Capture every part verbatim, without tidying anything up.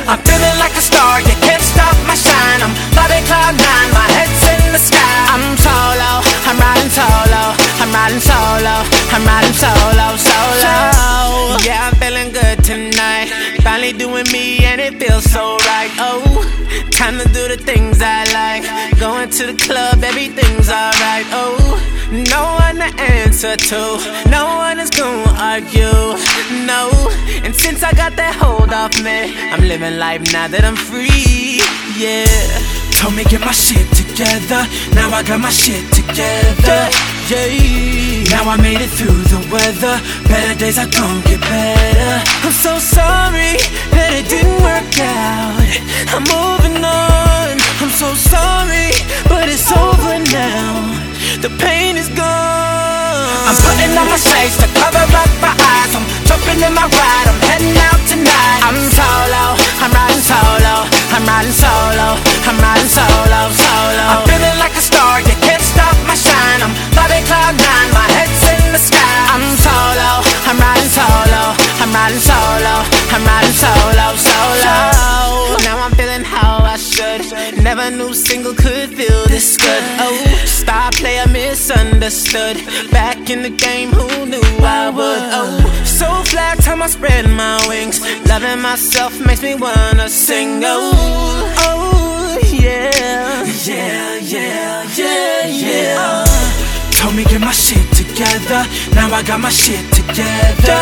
I'm feeling like a star, you can't stop my shine. I'm flying cloud nine, my head's in the sky. I'm solo, I'm riding solo, I'm riding solo, I'm riding solo, solo. Yeah, I'm feeling good tonight, finally doing me and it feels so right. Oh, time to do the things I like, going to the club, everything's alright. Oh, no one to answer to, no one is gonna argue, no. And since I got that hold off me, I'm living life now that I'm free, yeah. Told me get my shit together, now I got my shit together, yeah. Now I made it through the weather, better days are gon' get better. I'm so sorry that it didn't work out, I'm moving on. I'm so sorry, but it's over now, the pain is gone. I'm putting on my shades to cover up my eyes, I'm jumping in my ride, I'm heading out tonight. I'm solo, I'm riding solo, I'm riding solo, I'm riding solo, solo. I'm feeling like a star, you can't stop my shine. I'm flying cloud nine, my head's in the sky. I'm solo, I'm riding solo, I'm riding solo, I'm riding solo, solo. Now I'm feeling how I should, never knew single could feel this good. Oh, star player misunderstood, back in the game, who knew I would? Oh, so fly, time I spread my wings, loving myself makes me wanna sing. Oh, oh, yeah, yeah, yeah, yeah, yeah. Told me get my shit together, now I got my shit together,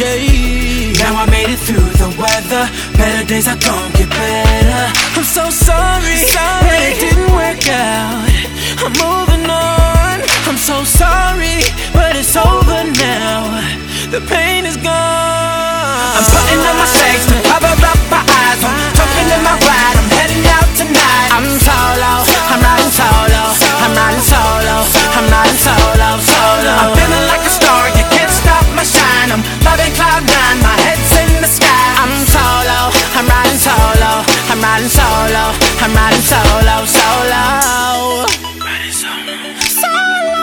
yeah. Now I made it through the weather, better days are gon' get better. I'm so sorry, sorry that it didn't work out, I'm moving on. I'm so sorry, but it's over now, the pain is gone. I'm putting on my shades to cover up my eyes, I'm jumping in my ride, I'm heading out tonight. I'm solo, I'm riding solo, I'm riding solo, I'm riding solo, solo. I'm feeling like a star, you can't stop my shine. I'm flying cloud nine, my head's in the sky. I'm solo, I'm riding solo, I'm riding solo, I'm riding solo, solo. Riding solo, solo,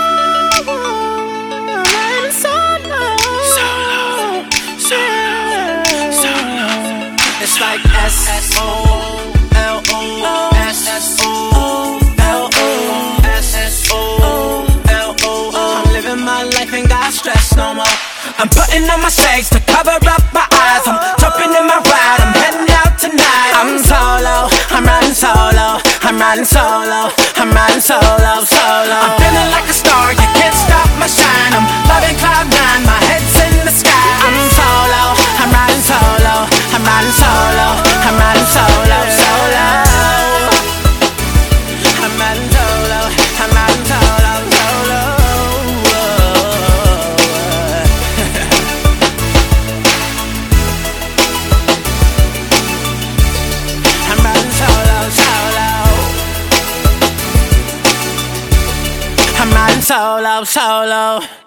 I'm riding solo, solo, solo, solo. It's like S S O L O S S O L O S S O L O. I'm living my life, ain't got stress no more. I'm putting on my shades to cover up my eyes, I'm jumping in my ride, I'm heading out tonight. I'm solo, I'm riding solo, I'm riding solo, I'm riding solo, solo. I'm feeling like a star, you can't stop my shine. I'm flying cloud nine, my head's in the sky. I'm solo, I'm riding solo, I'm riding solo, I'm riding solo, solo. I'm riding solo, I'm riding solo, solo. I'm riding solo, solo. I'm riding solo, solo.